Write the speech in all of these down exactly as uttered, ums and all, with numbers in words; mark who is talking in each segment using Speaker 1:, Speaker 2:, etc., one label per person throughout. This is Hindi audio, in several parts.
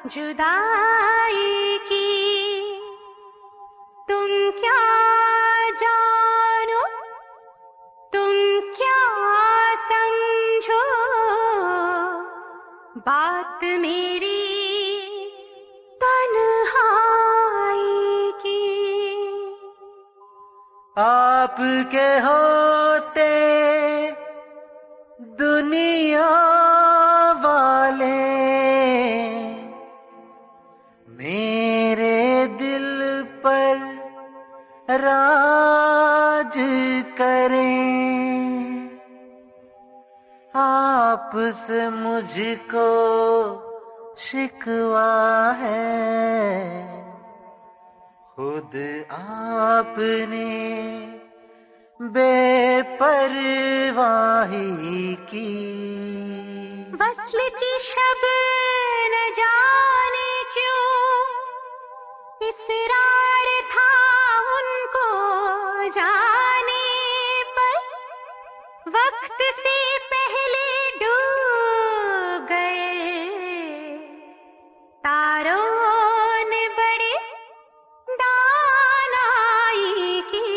Speaker 1: जुदाई की तुम क्या जानो, तुम क्या समझो बात मेरी तन्हाई की।
Speaker 2: आपके होते दुनिया वाले मेरे दिल पर राज करें, आपसे मुझको शिकवा है, खुद आपने बेपरवाही की।
Speaker 1: वस्ल की शब न जाने क्यों इसरार था उनको जाने पर, वक्त से पहले डूब गए तारों ने बड़े दानाई की।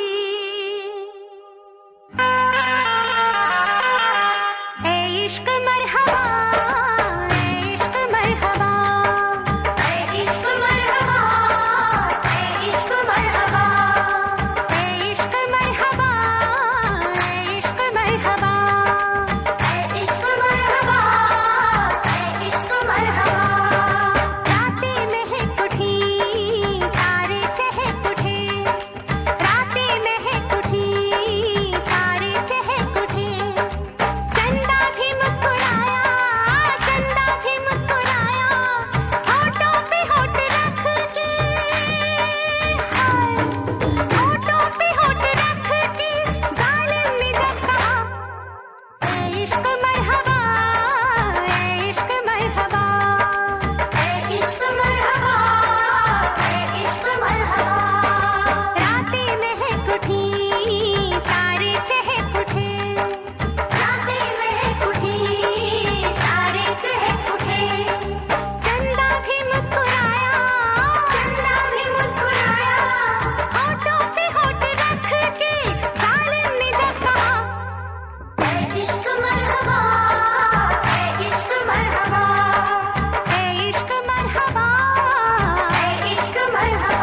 Speaker 1: ऐ इश्क मरहबा, ऐ इश्क मरहबा, ऐ इश्क मरहबा, ऐ इश्क मरहबा, ऐ इश्क मरहबा, ऐ इश्क मरहबा, ऐ इश्क मरहबा, ऐ इश्क मरहबा। रातें महक उठी सारे चहक उठे, रातें महक उठी सारे चहक उठे, चंदा भी मुस्कुराया, चंदा भी मुस्कुराया, होठों पे होठ रख के, हाय होठों पे होठ रख के जालिम ने जब कहा, ऐ इश्क मरहबा, ऐ इश्क मरहबा, ऐ इश्क मरहबा, ऐ इश्क मरहबा। रातें महक उठी सारे चहक उठे, रातें महक उठी सारे चहक उठे, चंदा भी मुस्कुराया, चंदा भी मुस्कुराया, होठों पे होठ रख के जालिम ने जब कहा, ऐ इश्क मरहबा, ऐ इश्क मरहबा, ऐ इश्क मरहबा, ऐ इश्क मरहबा।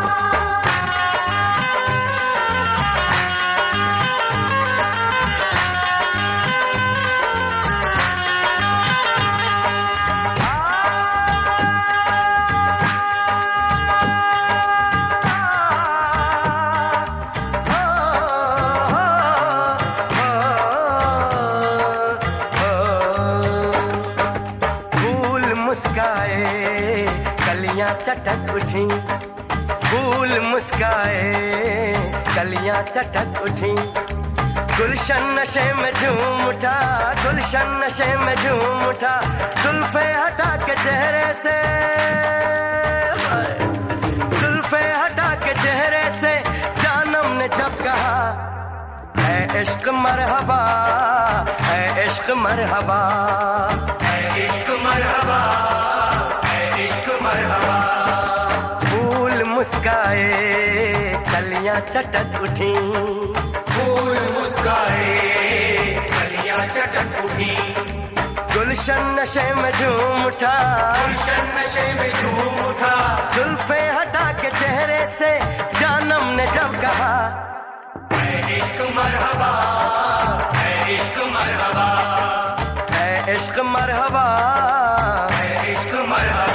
Speaker 2: फूल मुस्काए कलियां चटक उठी, फूल मुस्काए कलियां चटक उठी, गुलशन नशे में झूम उठा, गुलशन नशे में झूम उठा, जुल्फे हटा के चेहरे से, जुल्फे हटा के चेहरे से जानम ने जब कहा, ऐ इश्क मरहबा, ऐ इश्क मरहबा, ऐ इश्क मरहबा, ऐ इश्क मरहबा। फूल मुस्काए कलियां चटक उठी, फूल मुस्काए कलियां चटक उठी, गुलशन नशे में झूम उठा, गुलशन नशे में झूम उठा, जुल्फे हटा के चेहरे से जानम ने जब कहा, ऐ इश्क मरहबा, ऐ इश्क मरहबा, ऐ इश्क मरहबा, ऐ इश्क मरहबा।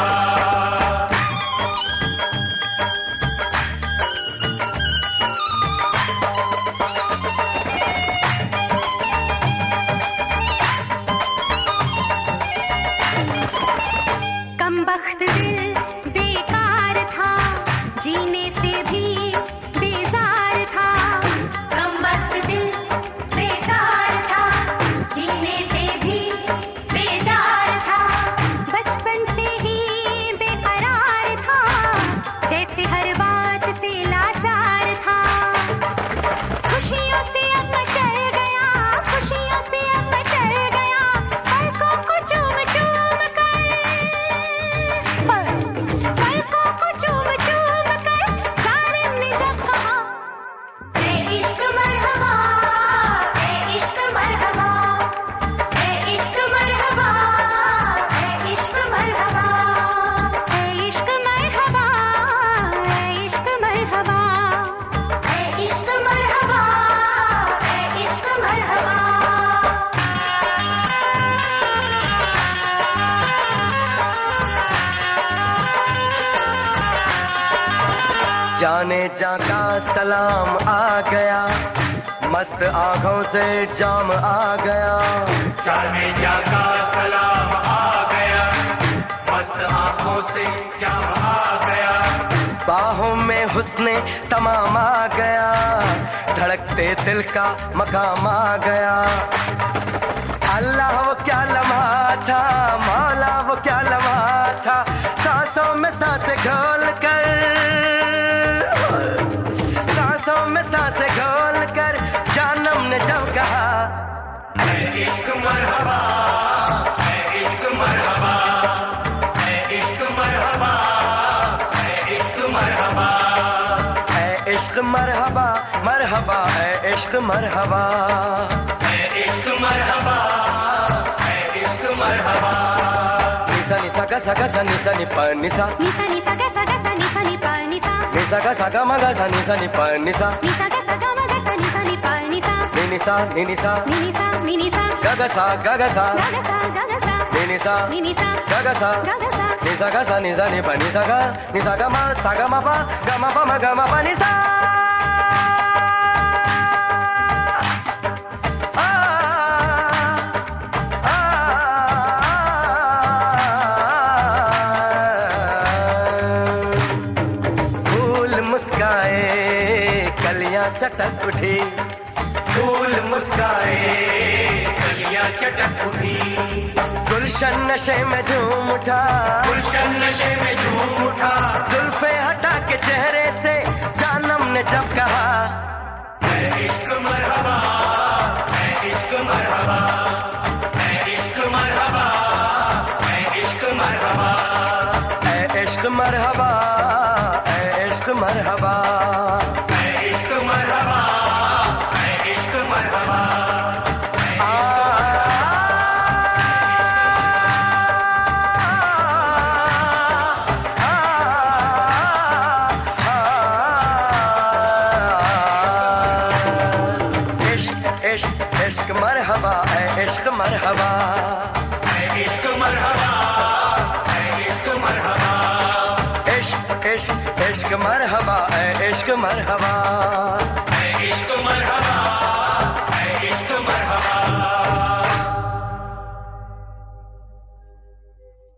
Speaker 1: कमबख्त दिल बेकार था, जीने से भी बेजार था, कमबख्त दिल बेकार था, जीने से भी बेजार था,
Speaker 2: जाने जा का सलाम आ गया, मस्त आंखों से जाम आ गया।
Speaker 3: जाने जा का सलाम आ गया, मस्त आंखों से जाम आ गया।
Speaker 2: बाहों में हुस्ने तमाम आ गया, धड़कते दिल का मकाम आ गया। अल्लाह वो क्या लम्हा था, मौला वो क्या लम्हा था, सांसों में सांसें घोल कर, सांसों में सांसें घोल कर जानम ने जब कहा,
Speaker 3: ऐ इश्क मरहबा, ऐ इश्क मरहबा, ऐ इश्क मरहबा, ऐ इश्क मरहबा,
Speaker 2: ऐ इश्क मरहबा, मरहबा ऐ इश्क मरहबा,
Speaker 3: ऐ इश्क मरहबा, ऐ इश्क मरहबा।
Speaker 2: निसा निसा गा सा गा सा निसा नि प निसा,
Speaker 1: निसा निसा गा सा गा सा निसा नि प निसा,
Speaker 2: निसा गा सा गा मा गा सा निसा नि प निसा,
Speaker 1: निसा गा सा गा मा गा सा निसा नि प निसा,
Speaker 2: नि निसा नि निसा
Speaker 1: नि निसा नि निसा
Speaker 2: गा गा सा गा गा सा,
Speaker 1: गा गा सा गा गा सा
Speaker 2: नि निसा
Speaker 1: नि निसा
Speaker 2: गा गा सा,
Speaker 1: गा गा सा
Speaker 2: निसा गा सा निसा नि प निसा गा, निसा गा मा सा गा मा पा गा मा पा मा गा मा पा निसा। कलियां चटक उठी,
Speaker 3: फूल मुस्काए कलियां चटक उठी,
Speaker 2: गुलशन नशे में झूम उठा,
Speaker 3: गुलशन नशे में झूम उठा।
Speaker 2: जुल्फे हटा के चेहरे से जानम ने जब कहा,
Speaker 3: ऐ इश्क मरहबा, ऐ इश्क मरहबा, ऐ इश्क मरहबा, ऐ इश्क मरहबा,
Speaker 2: ऐ इश्क मरहबा, ऐ इश्क मरहबा,
Speaker 3: ऐ इश्क मरहबा, ऐ इश्क मरहबा।
Speaker 2: इश्क इश्क मरहबा, ऐ इश्क मरहबा,
Speaker 3: ऐ इश्क मरहबा, ऐ इश्क मरहबा,
Speaker 2: इश्क इश्क इश्क मरहबा, ऐ इश्क मरहबा।